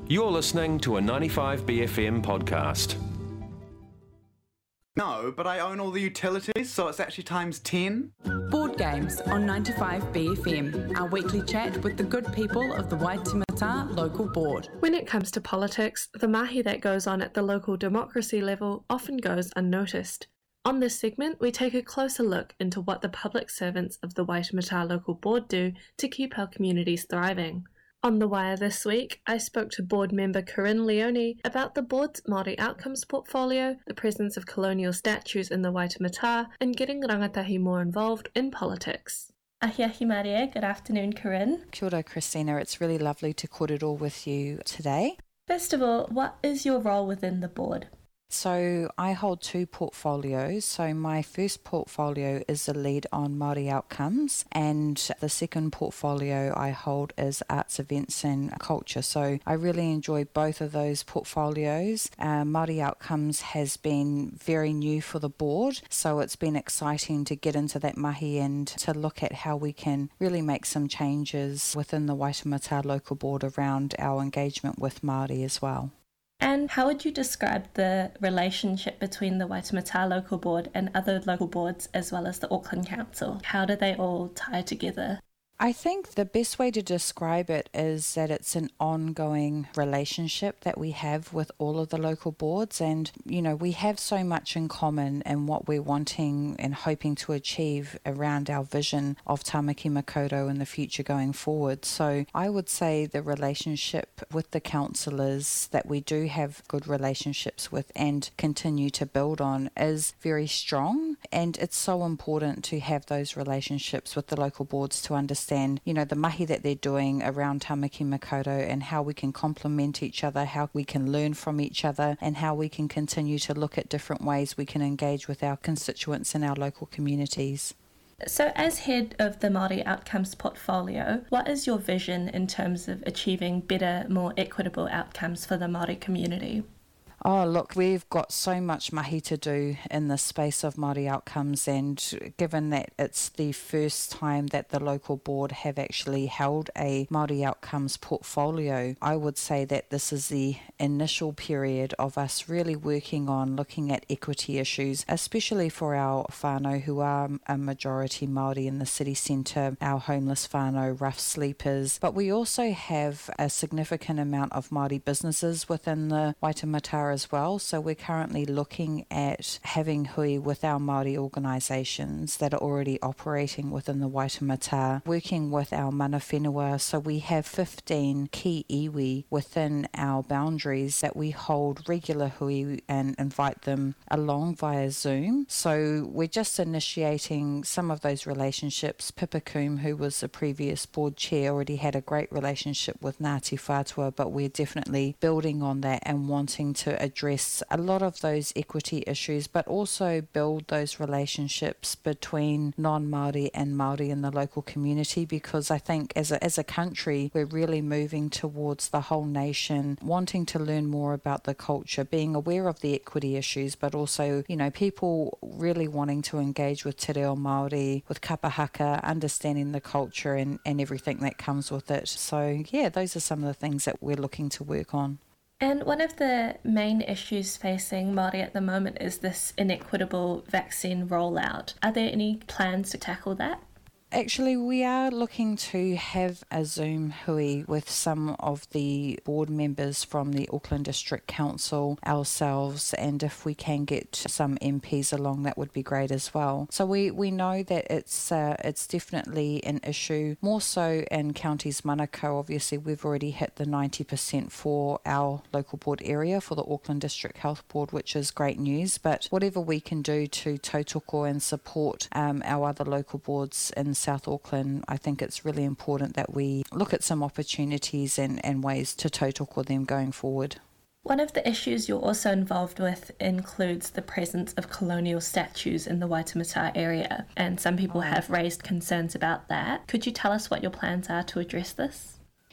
You're listening to a 95BFM podcast. No, but I own all the utilities, so it's actually times 10. Board Games on 95BFM, our weekly chat with the good people of the Waitemata Local Board. When it comes to politics, the mahi that goes on at the local democracy level often goes unnoticed. On this segment, we take a closer look into what the public servants of the Waitemata Local Board do to keep our communities thriving. On The Wire this week, I spoke to board member Corinne Leone about the board's Māori Outcomes portfolio, the presence of colonial statues in the Waitemata, and getting rangatahi more involved in politics. Ahiahi Maria, good afternoon, Corinne. Kia ora, Christina. It's really lovely to korero with you today. First of all, what is your role within the board? So I hold two portfolios. So my first portfolio is the lead on Māori Outcomes, and the second portfolio I hold is Arts, Events and Culture. So I really enjoy both of those portfolios. Māori Outcomes has been very new for the board, so it's been exciting to get into that mahi and to look at how we can really make some changes within the Waitemata Local Board around our engagement with Māori as well. And how would you describe the relationship between the Waitemata Local Board and other local boards as well as the Auckland Council? How do they all tie together? I think the best way to describe it is that it's an ongoing relationship that we have with all of the local boards, and we have so much in common in what we're wanting and hoping to achieve around our vision of Tāmaki Makaurau in the future going forward. So I would say the relationship with the councillors that we do have good relationships with and continue to build on is very strong, and it's so important to have those relationships with the local boards to understand the mahi that they're doing around Tāmaki Makaurau and how we can complement each other, how we can learn from each other, and how we can continue to look at different ways we can engage with our constituents in our local communities. So as head of the Māori Outcomes portfolio, what is your vision in terms of achieving better, more equitable outcomes for the Māori community? Oh, look, we've got so much mahi to do in the space of Māori Outcomes, and given that it's the first time that the local board have actually held a Māori Outcomes portfolio, I would say that this is the initial period of us really working on looking at equity issues, especially for our whānau who are a majority Māori in the city centre, our homeless whānau, rough sleepers. But we also have a significant amount of Māori businesses within the Waitemata as well, so we're currently looking at having hui with our Māori organisations that are already operating within the Waitemata, working with our mana whenua. So we have 15 key iwi within our boundaries that we hold regular hui and invite them along via Zoom. So we're just initiating some of those relationships. Pippa Coombe, who was the previous board chair, already had a great relationship with Ngāti Whātua, but we're definitely building on that and wanting to address a lot of those equity issues, but also build those relationships between non-Māori and Māori in the local community, because I think as a country we're really moving towards the whole nation wanting to learn more about the culture, being aware of the equity issues, but also people really wanting to engage with te reo Māori, with kapahaka, understanding the culture and everything that comes with it. So yeah, those are some of the things that we're looking to work on. And one of the main issues facing Māori at the moment is this inequitable vaccine rollout. Are there any plans to tackle that? Actually, we are looking to have a Zoom hui with some of the board members from the Auckland District Council, ourselves, and if we can get some MPs along, that would be great as well. So we know that it's definitely an issue, more so in counties Manukau. Obviously, we've already hit the 90% for our local board area for the Auckland District Health Board, which is great news. But whatever we can do to tautoko and support our other local boards in South Auckland, I think it's really important that we look at some opportunities and ways to tautoko them going forward. One of the issues you're also involved with includes the presence of colonial statues in the Waitemata area, and some people have raised concerns about that. Could you tell us what your plans are to address this?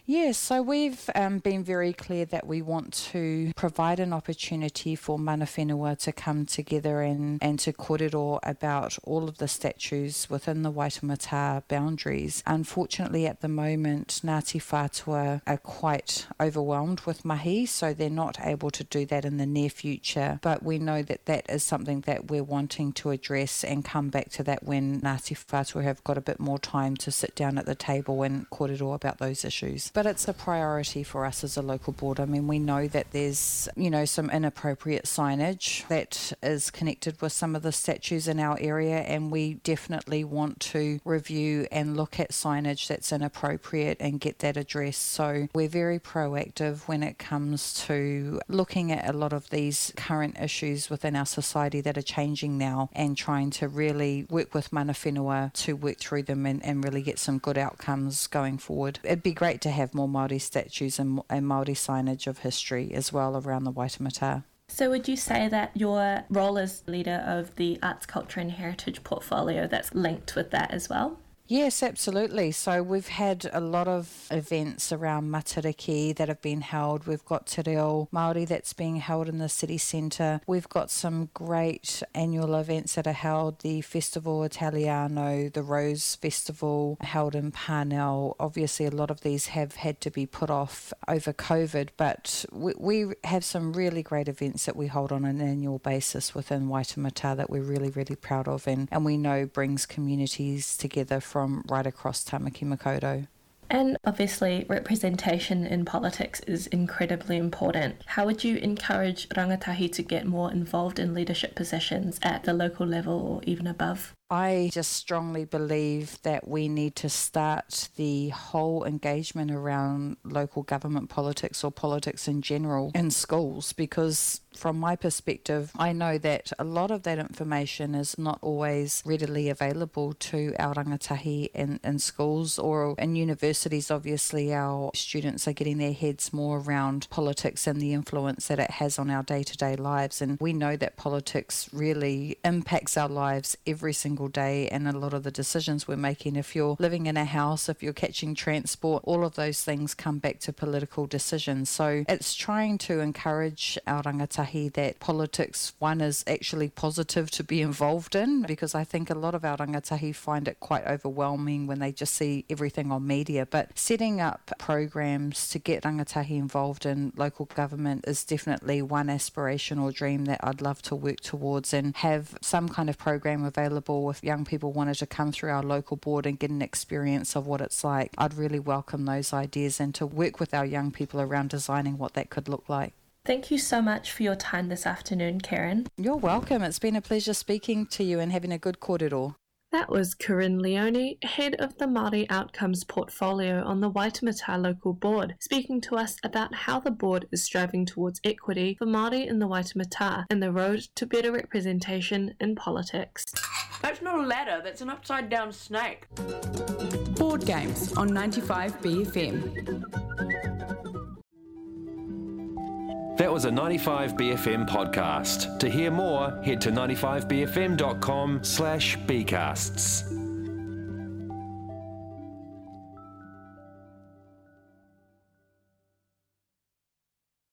Yes, so we've been very clear that we want to provide an opportunity for mana whenua to come together and to kōrero about all of the statues within the Waitemata boundaries. Unfortunately, at the moment, Ngāti Whātua are quite overwhelmed with mahi, so they're not able to do that in the near future. But we know that that is something that we're wanting to address and come back to that when Ngāti Whātua have got a bit more time to sit down at the table and kōrero about those issues. But it's a priority for us as a local board. I mean, we know that there's, some inappropriate signage that is connected with some of the statues in our area, and we definitely want to review and look at signage that's inappropriate and get that addressed. So we're very proactive when it comes to looking at a lot of these current issues within our society that are changing now and trying to really work with mana whenua to work through them and really get some good outcomes going forward. It'd be great to have more Māori statues and Māori signage of history as well around the Waitemata. So would you say that your role as leader of the Arts, Culture and Heritage portfolio that's linked with that as well? Yes, absolutely. So we've had a lot of events around Matariki that have been held. We've got Te Reo Māori that's being held in the city centre. We've got some great annual events that are held, the Festival Italiano, the Rose Festival held in Parnell. Obviously, a lot of these have had to be put off over COVID, but we have some really great events that we hold on an annual basis within Waitemata that we're really, really proud of and we know brings communities together from right across Tamaki Makaurau. And obviously representation in politics is incredibly important. How would you encourage rangatahi to get more involved in leadership positions at the local level or even above? I just strongly believe that we need to start the whole engagement around local government politics or politics in general in schools, because from my perspective, I know that a lot of that information is not always readily available to our rangatahi in schools or in universities. Obviously, our students are getting their heads more around politics and the influence that it has on our day-to-day lives. And we know that politics really impacts our lives every single day and a lot of the decisions we're making. If you're living in a house, if you're catching transport, all of those things come back to political decisions. So it's trying to encourage our rangatahi that politics, one, is actually positive to be involved in, because I think a lot of our rangatahi find it quite overwhelming when they just see everything on media. But setting up programs to get rangatahi involved in local government is definitely one aspirational dream that I'd love to work towards, and have some kind of program available if young people wanted to come through our local board and get an experience of what it's like. I'd really welcome those ideas and to work with our young people around designing what that could look like. Thank you so much for your time this afternoon, Karen. You're welcome. It's been a pleasure speaking to you and having a good kōrero. That was Corinne Leone, head of the Māori Outcomes portfolio on the Waitemata Local Board, speaking to us about how the board is striving towards equity for Māori in the Waitemata and the road to better representation in politics. That's not a ladder, that's an upside down snake. Board Games on 95BFM. That was a 95BFM podcast. To hear more, head to 95bfm.com/bcasts.